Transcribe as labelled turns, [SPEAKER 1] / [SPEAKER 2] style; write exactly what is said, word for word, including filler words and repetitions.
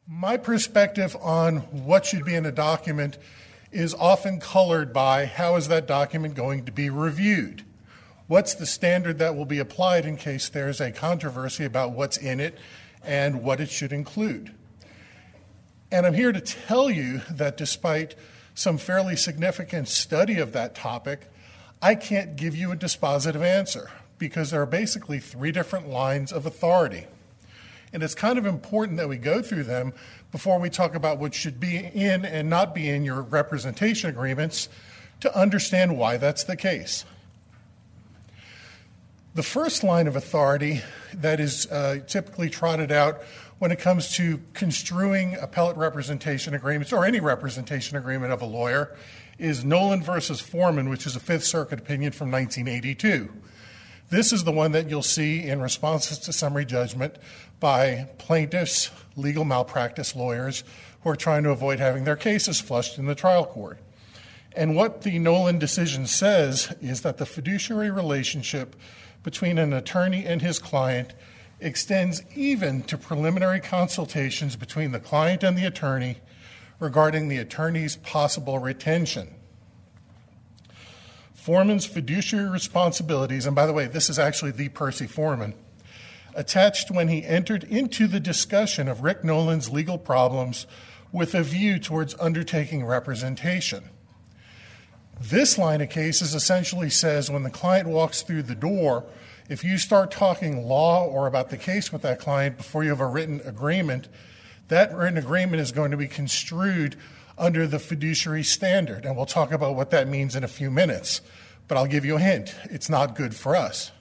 [SPEAKER 1] My perspective on what should be in a document is often colored by how is that document going to be reviewed? What's the standard that will be applied in case there's a controversy about what's in it and what it should include? And I'm here to tell you that despite some fairly significant study of that topic, I can't give you a dispositive answer because there are basically three different lines of authority. And it's kind of important that we go through them before we talk about what should be in and not be in your representation agreements to understand why that's the case. The first line of authority that is uh, typically trotted out when it comes to construing appellate representation agreements or any representation agreement of a lawyer is Nolan versus Foreman, which is a Fifth Circuit opinion from nineteen eighty-two. This is the one that you'll see in responses to summary judgment by plaintiffs, legal malpractice lawyers who are trying to avoid having their cases flushed in the trial court. And what the Nolan decision says is that the fiduciary relationship between an attorney and his client extends even to preliminary consultations between the client and the attorney regarding the attorney's possible retention. Foreman's fiduciary responsibilities, and by the way, this is actually the Percy Foreman, attached when he entered into the discussion of Rick Nolan's legal problems with a view towards undertaking representation. This line of cases essentially says when the client walks through the door, if you start talking law or about the case with that client before you have a written agreement, that written agreement is going to be construed under the fiduciary standard. And we'll talk about what that means in a few minutes. But I'll give you a hint. It's not good for us.